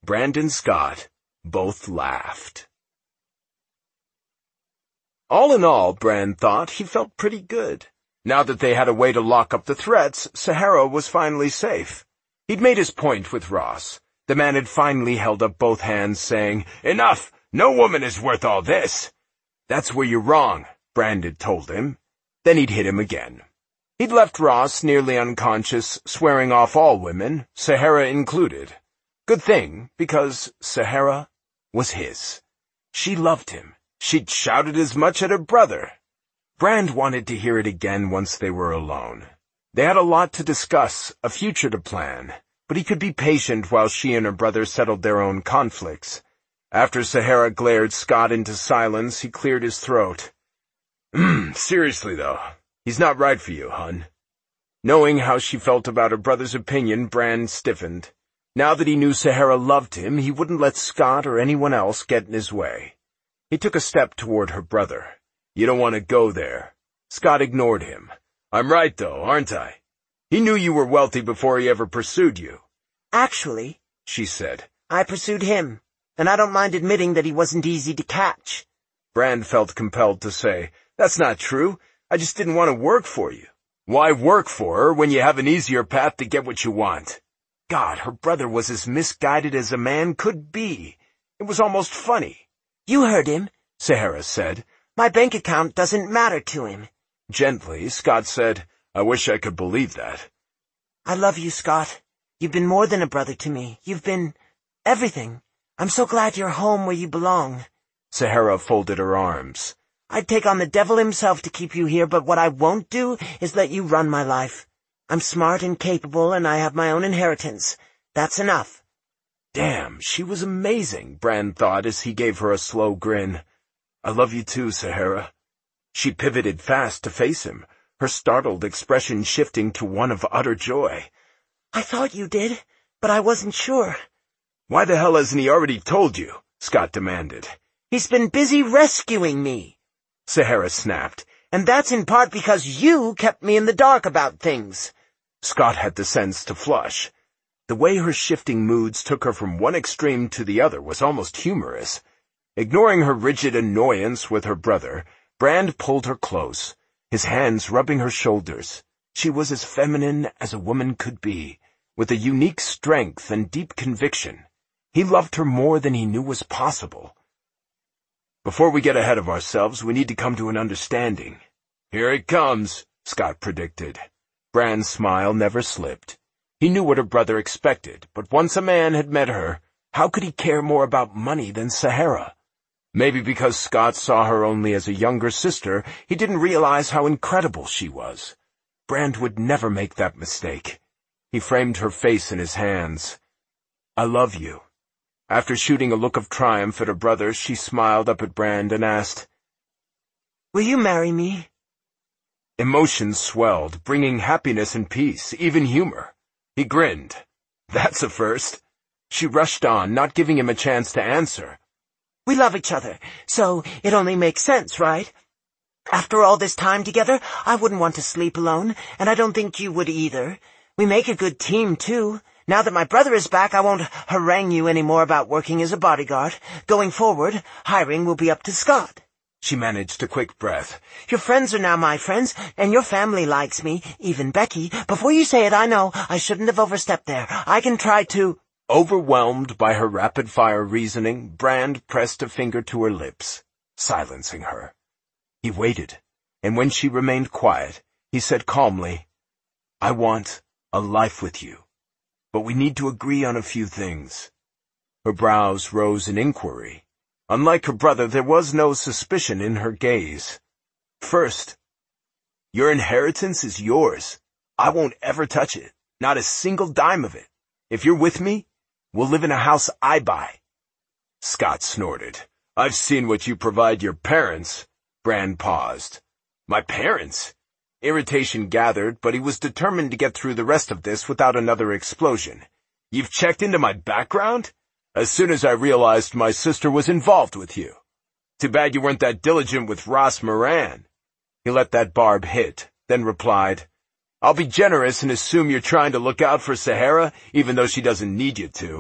Brand and Scott both laughed. All in all, Brand thought, he felt pretty good. Now that they had a way to lock up the threats, Sahara was finally safe. He'd made his point with Ross. The man had finally held up both hands, saying, "Enough! No woman is worth all this." "That's where you're wrong," Brand had told him. Then he'd hit him again. He'd left Ross nearly unconscious, swearing off all women, Sahara included. Good thing, because Sahara was his. She loved him. She'd shouted as much at her brother. Brand wanted to hear it again once they were alone. They had a lot to discuss, a future to plan, but he could be patient while she and her brother settled their own conflicts. After Sahara glared Scott into silence, he cleared his throat. "Seriously, though, he's not right for you, hun." Knowing how she felt about her brother's opinion, Brand stiffened. Now that he knew Sahara loved him, he wouldn't let Scott or anyone else get in his way. He took a step toward her brother. "You don't want to go there." Scott ignored him. "I'm right, though, aren't I? He knew you were wealthy before he ever pursued you." "Actually," she said, "I pursued him, and I don't mind admitting that he wasn't easy to catch." Brand felt compelled to say, "That's not true. I just didn't want to work for you." "Why work for her when you have an easier path to get what you want?" God, her brother was as misguided as a man could be. It was almost funny. "You heard him," Sahara said. "My bank account doesn't matter to him." Gently, Scott said, "I wish I could believe that." "I love you, Scott. You've been more than a brother to me. You've been everything. I'm so glad you're home where you belong." Sahara folded her arms. "I'd take on the devil himself to keep you here, but what I won't do is let you run my life. I'm smart and capable, and I have my own inheritance. That's enough." Damn, she was amazing, Brand thought as he gave her a slow grin. "I love you too, Sahara." She pivoted fast to face him, her startled expression shifting to one of utter joy. "I thought you did, but I wasn't sure." "Why the hell hasn't he already told you?" Scott demanded. "He's been busy rescuing me," Sahara snapped. "and that's in part because you kept me in the dark about things." Scott had the sense to flush. The way her shifting moods took her from one extreme to the other was almost humorous. Ignoring her rigid annoyance with her brother, Brand pulled her close, his hands rubbing her shoulders. She was as feminine as a woman could be, with a unique strength and deep conviction. He loved her more than he knew was possible. "Before we get ahead of ourselves, we need to come to an understanding." "Here it comes," Scott predicted. Brand's smile never slipped. He knew what her brother expected, but once a man had met her, how could he care more about money than Sahara? Maybe because Scott saw her only as a younger sister, he didn't realize how incredible she was. Brand would never make that mistake. He framed her face in his hands. "I love you." After shooting a look of triumph at her brother, she smiled up at Brand and asked, "Will you marry me?" Emotions swelled, bringing happiness and peace, even humor. He grinned. "That's a first." She rushed on, not giving him a chance to answer. "We love each other, so it only makes sense, right? After all this time together, I wouldn't want to sleep alone, and I don't think you would either. We make a good team, too. Now that my brother is back, I won't harangue you any more about working as a bodyguard. Going forward, hiring will be up to Scott." She managed a quick breath. "Your friends are now my friends, and your family likes me, even Becky. Before you say it, I know I shouldn't have overstepped there. I can try to—" Overwhelmed by her rapid-fire reasoning, Brand pressed a finger to her lips, silencing her. He waited, and when she remained quiet, he said calmly, "I want a life with you, but we need to agree on a few things." Her brows rose in inquiry. Unlike her brother, there was no suspicion in her gaze. "First, your inheritance is yours. I won't ever touch it, not a single dime of it. If you're with me, we'll live in a house I buy." Scott snorted. "I've seen what you provide your parents." Brand paused. "My parents?" Irritation gathered, but he was determined to get through the rest of this without another explosion. "You've checked into my background? As soon as I realized my sister was involved with you. Too bad you weren't that diligent with Ross Moran." He let that barb hit, then replied, "I'll be generous and assume you're trying to look out for Sahara, even though she doesn't need you to.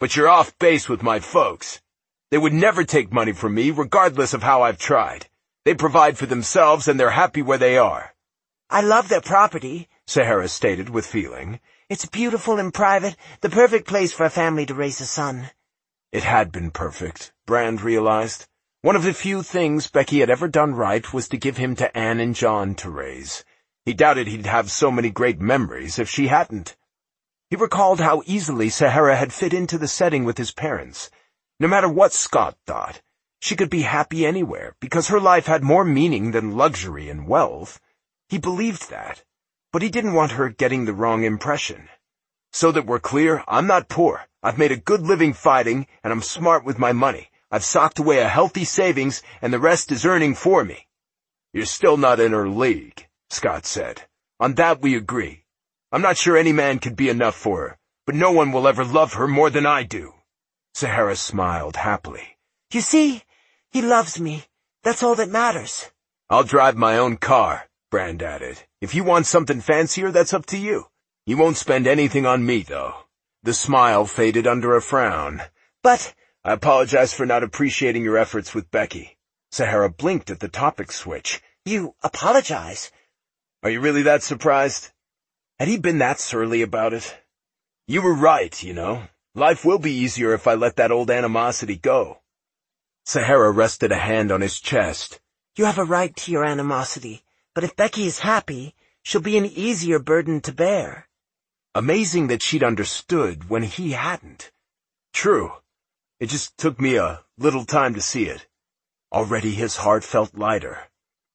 But you're off base with my folks. They would never take money from me, regardless of how I've tried. They provide for themselves, and they're happy where they are." "I love their property," Sahara stated with feeling. "It's beautiful and private, the perfect place for a family to raise a son." It had been perfect, Brand realized. One of the few things Becky had ever done right was to give him to Anne and John to raise. He doubted he'd have so many great memories if she hadn't. He recalled how easily Sahara had fit into the setting with his parents. No matter what Scott thought, she could be happy anywhere because her life had more meaning than luxury and wealth. He believed that, but he didn't want her getting the wrong impression. "So that we're clear, I'm not poor. I've made a good living fighting, and I'm smart with my money. I've socked away a healthy savings, and the rest is earning for me." "You're still not in her league," Scott said. "On that we agree. I'm not sure any man could be enough for her, but no one will ever love her more than I do." Sahara smiled happily. "You see, he loves me. That's all that matters." "I'll drive my own car," Brand added. "If you want something fancier, that's up to you. You won't spend anything on me, though." The smile faded under a frown. "But—" "I apologize for not appreciating your efforts with Becky." Sahara blinked at the topic switch. "You apologize?" "Are you really that surprised?" Had he been that surly about it? "You were right, you know. Life will be easier if I let that old animosity go." Sahara rested a hand on his chest. "You have a right to your animosity, but if Becky is happy, she'll be an easier burden to bear." Amazing that she'd understood when he hadn't. True. It just took me a little time to see it. Already his heart felt lighter.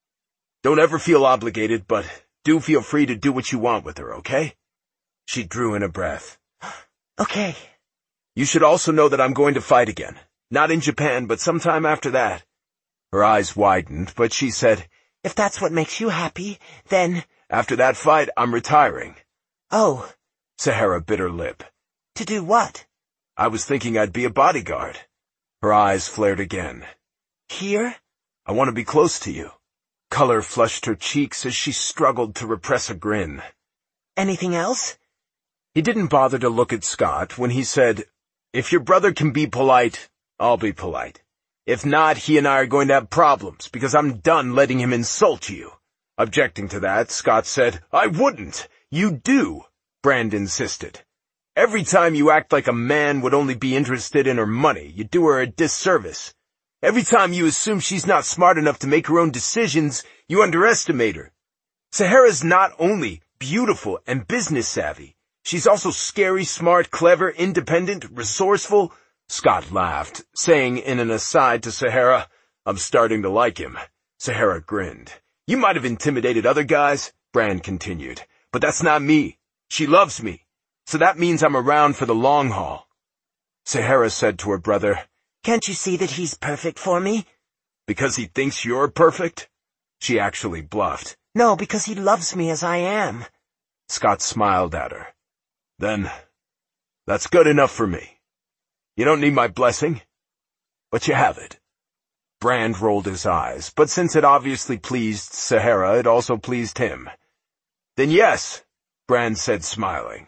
"Don't ever feel obligated, but do feel free to do what you want with her, okay?" She drew in a breath. "Okay." "You should also know that I'm going to fight again. Not in Japan, but sometime after that." Her eyes widened, but she said, "If that's what makes you happy, then—" "After that fight, I'm retiring." "Oh." Sahara bit her lip. "To do what?" "I was thinking I'd be a bodyguard." Her eyes flared again. "Here?" "I want to be close to you." Color flushed her cheeks as she struggled to repress a grin. "Anything else?" He didn't bother to look at Scott when he said, "If your brother can be polite, I'll be polite. If not, he and I are going to have problems because I'm done letting him insult you." Objecting to that, Scott said, "I wouldn't." "You do," Brand insisted. "Every time you act like a man would only be interested in her money, you do her a disservice. Every time you assume she's not smart enough to make her own decisions, you underestimate her. Sahara's not only beautiful and business savvy, she's also scary, smart, clever, independent, resourceful." Scott laughed, saying in an aside to Sahara, "I'm starting to like him." Sahara grinned. "You might have intimidated other guys," Brand continued, "but that's not me. She loves me, so that means I'm around for the long haul." Sahara said to her brother, "Can't you see that he's perfect for me?" "Because he thinks you're perfect?" She actually bluffed. "No, because he loves me as I am." Scott smiled at her. "Then, that's good enough for me. You don't need my blessing, but you have it." Brand rolled his eyes, but since it obviously pleased Sahara, it also pleased him. "Then yes," Brand said, smiling.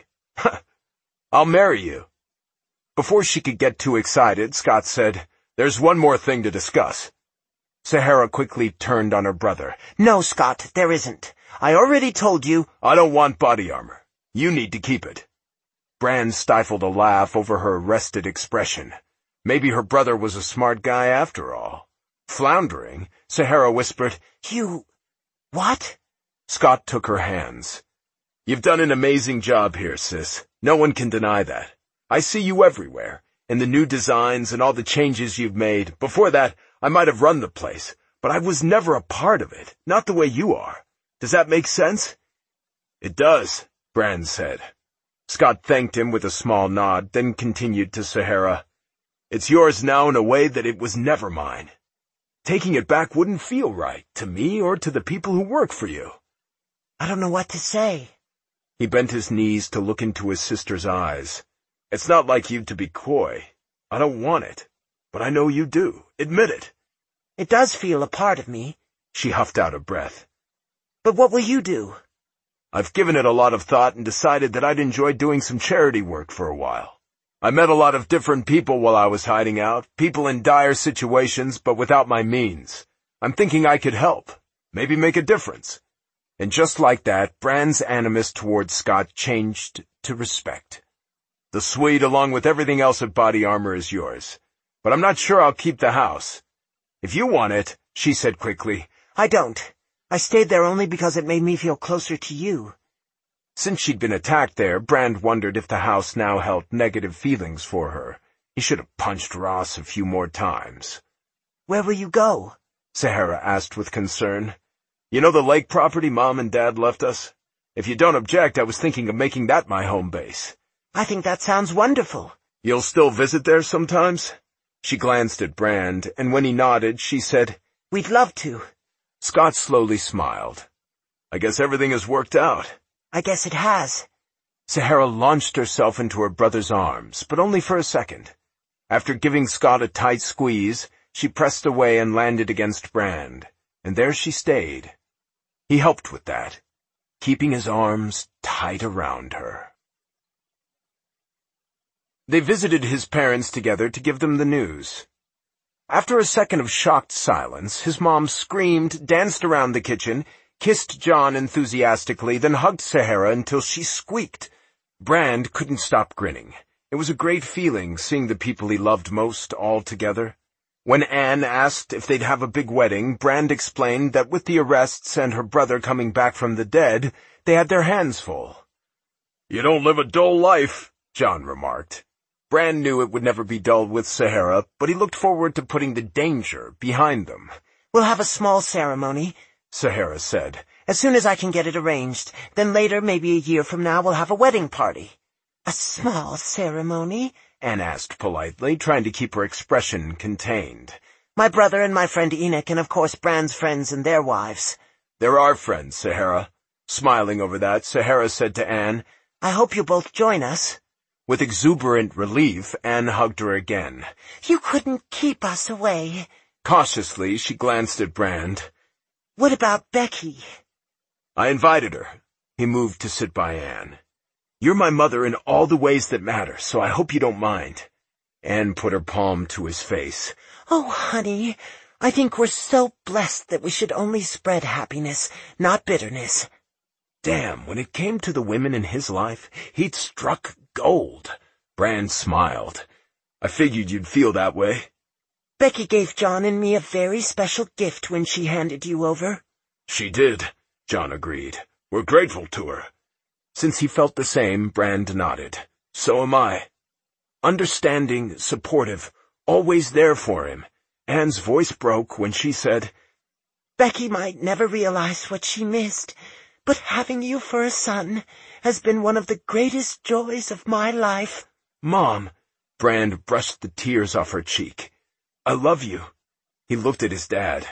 "I'll marry you." Before she could get too excited, Scott said, "There's one more thing to discuss." Sahara quickly turned on her brother. "No, Scott, there isn't. I already told you—" "I don't want body armor. You need to keep it." Brand stifled a laugh over her arrested expression. Maybe her brother was a smart guy after all. Floundering, Sahara whispered, "You... what?" Scott took her hands. "You've done an amazing job here, sis. No one can deny that. I see you everywhere, in the new designs and all the changes you've made. Before that, I might have run the place, but I was never a part of it, not the way you are. Does that make sense?" "It does," Brand said. Scott thanked him with a small nod, then continued to Sahara, "It's yours now in a way that it was never mine. Taking it back wouldn't feel right, to me or to the people who work for you." "I don't know what to say." He bent his knees to look into his sister's eyes. "It's not like you to be coy. I don't want it, but I know you do. Admit it." "It does feel a part of me." She huffed out a breath. "But what will you do?" "I've given it a lot of thought and decided that I'd enjoy doing some charity work for a while." I met a lot of different people while I was hiding out, people in dire situations but without my means. I'm thinking I could help, maybe make a difference. And just like that, Brand's animus towards Scott changed to respect. The suite, along with everything else at Body Armor, is yours. But I'm not sure I'll keep the house. If you want it, she said quickly. I don't. I stayed there only because it made me feel closer to you. Since she'd been attacked there, Brand wondered if the house now held negative feelings for her. He should have punched Ross a few more times. Where will you go? Sahara asked with concern. You know the lake property Mom and Dad left us? If you don't object, I was thinking of making that my home base. I think that sounds wonderful. You'll still visit there sometimes? She glanced at Brand, and when he nodded, she said, We'd love to. Scott slowly smiled. I guess everything has worked out. I guess it has. Sahara launched herself into her brother's arms, but only for a second. After giving Scott a tight squeeze, she pressed away and landed against Brand, and there she stayed. He helped with that, keeping his arms tight around her. They visited his parents together to give them the news. After a second of shocked silence, his mom screamed, danced around the kitchen, kissed John enthusiastically, then hugged Sahara until she squeaked. Brand couldn't stop grinning. It was a great feeling seeing the people he loved most all together. When Anne asked if they'd have a big wedding, Brand explained that with the arrests and her brother coming back from the dead, they had their hands full. You don't live a dull life, John remarked. Brand knew it would never be dull with Sahara, but he looked forward to putting the danger behind them. We'll have a small ceremony, Sahara said. As soon as I can get it arranged. Then later, maybe a year from now, we'll have a wedding party. A small ceremony? Anne asked politely, trying to keep her expression contained. My brother and my friend Enoch, and of course Brand's friends and their wives. They're our friends, Sahara. Smiling over that, Sahara said to Anne, I hope you both join us. With exuberant relief, Anne hugged her again. You couldn't keep us away. Cautiously, she glanced at Brand. What about Becky? I invited her. He moved to sit by Anne. You're my mother in all the ways that matter, so I hope you don't mind. Anne put her palm to his face. Oh, honey, I think we're so blessed that we should only spread happiness, not bitterness. Damn, when it came to the women in his life, he'd struck gold. Brand smiled. I figured you'd feel that way. Becky gave John and me a very special gift when she handed you over. She did, John agreed. We're grateful to her. Since he felt the same, Brand nodded. So am I. Understanding, supportive, always there for him. Anne's voice broke when she said, Becky might never realize what she missed, but having you for a son has been one of the greatest joys of my life. Mom, Brand brushed the tears off her cheek. I love you. He looked at his dad.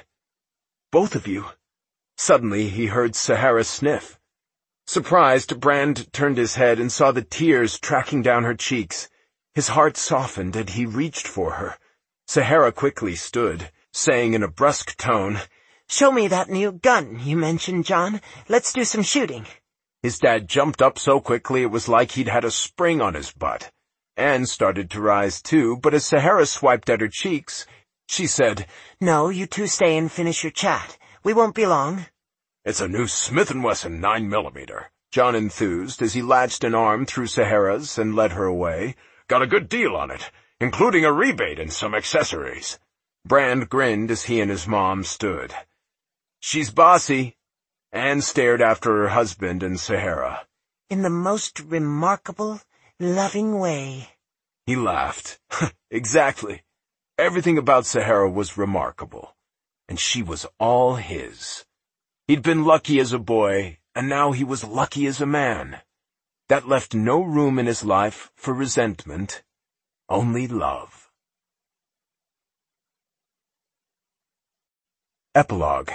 Both of you. Suddenly he heard Sahara sniff. Surprised, Brand turned his head and saw the tears tracking down her cheeks. His heart softened and he reached for her. Sahara quickly stood, saying in a brusque tone, Show me that new gun you mentioned, John. Let's do some shooting. His dad jumped up so quickly it was like he'd had a spring on his butt. Anne started to rise too, but as Sahara swiped at her cheeks, she said, No, you two stay and finish your chat. We won't be long. It's a new Smith and Wesson nine millimeter, John enthused as he latched an arm through Sahara's and led her away. Got a good deal on it, including a rebate and some accessories. Brand grinned as he and his mom stood. She's bossy. Anne stared after her husband and Sahara. In the most remarkable, loving way. He laughed. Exactly. Everything about Sahara was remarkable, and she was all his. He'd been lucky as a boy, and now he was lucky as a man. That left no room in his life for resentment, only love. Epilogue.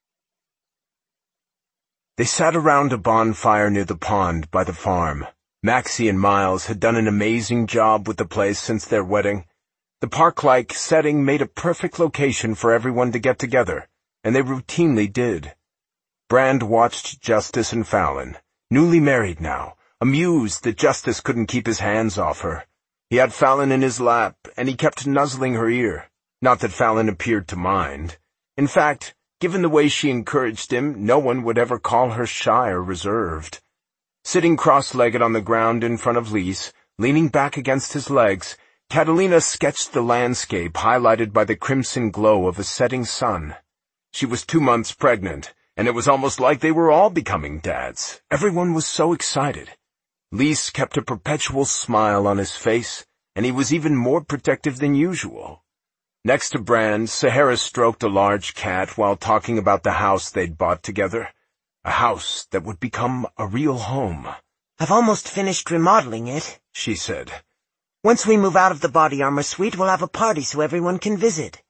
They sat around a bonfire near the pond by the farm. Maxie and Miles had done an amazing job with the place since their wedding. The park-like setting made a perfect location for everyone to get together, and they routinely did. Brand watched Justice and Fallon, newly married now, amused that Justice couldn't keep his hands off her. He had Fallon in his lap, and he kept nuzzling her ear. Not that Fallon appeared to mind. In fact, given the way she encouraged him, no one would ever call her shy or reserved. Sitting cross-legged on the ground in front of Lise, leaning back against his legs, Catalina sketched the landscape highlighted by the crimson glow of a setting sun. She was two months pregnant, and it was almost like they were all becoming dads. Everyone was so excited. Lise kept a perpetual smile on his face, and he was even more protective than usual. Next to Brand, Sahara stroked a large cat while talking about the house they'd bought together. A house that would become a real home. I've almost finished remodeling it, she said. Once we move out of the body armor suite, we'll have a party so everyone can visit.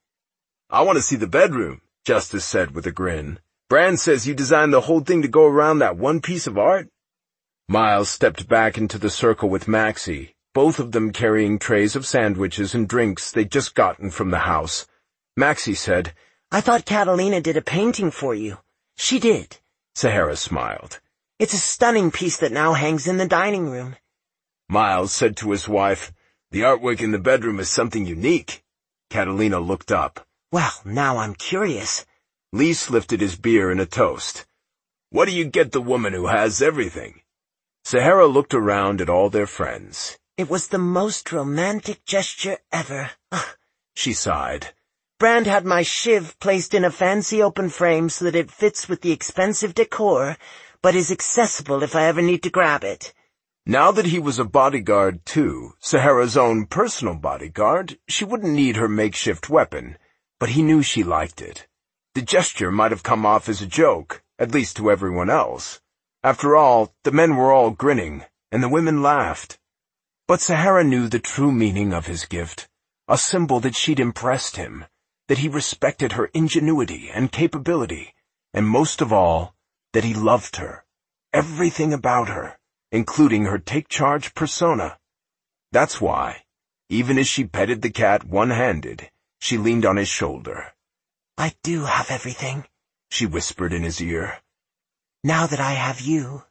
I want to see the bedroom, Justice said with a grin. Brand says you designed the whole thing to go around that one piece of art? Miles stepped back into the circle with Maxie, both of them carrying trays of sandwiches and drinks they'd just gotten from the house. Maxie said, I thought Catalina did a painting for you. She did. Sahara smiled. It's a stunning piece that now hangs in the dining room. Miles said to his wife, the artwork in the bedroom is something unique. Catalina looked up. Well, now I'm curious. Lise lifted his beer in a toast. What do you get the woman who has everything? Sahara looked around at all their friends. It was the most romantic gesture ever. She sighed. Brand had my shiv placed in a fancy open frame so that it fits with the expensive decor, but is accessible if I ever need to grab it. Now that he was a bodyguard too, Sahara's own personal bodyguard, she wouldn't need her makeshift weapon, but he knew she liked it. The gesture might have come off as a joke, at least to everyone else. After all, the men were all grinning, and the women laughed. But Sahara knew the true meaning of his gift, a symbol that she'd impressed him, that he respected her ingenuity and capability, and most of all, that he loved her, everything about her, including her take-charge persona. That's why, even as she petted the cat one-handed, she leaned on his shoulder. I do have everything, she whispered in his ear. Now that I have you.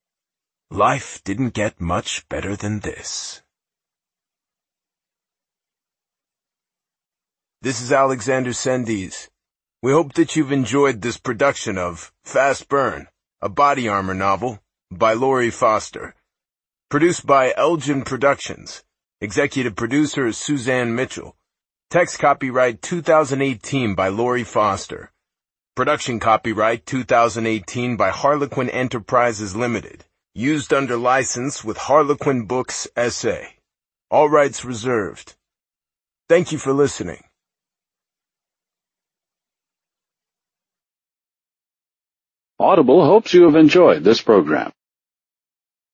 Life didn't get much better than this. This is Alexander Sandys. We hope that you've enjoyed this production of Fast Burn, a body armor novel by Laurie Foster. Produced by Elgin Productions. Executive producer is Suzanne Mitchell. Text copyright two thousand eighteen by Laurie Foster. Production copyright two thousand eighteen by Harlequin Enterprises Limited. Used under license with Harlequin Books S A. All rights reserved. Thank you for listening. Audible hopes you have enjoyed this program.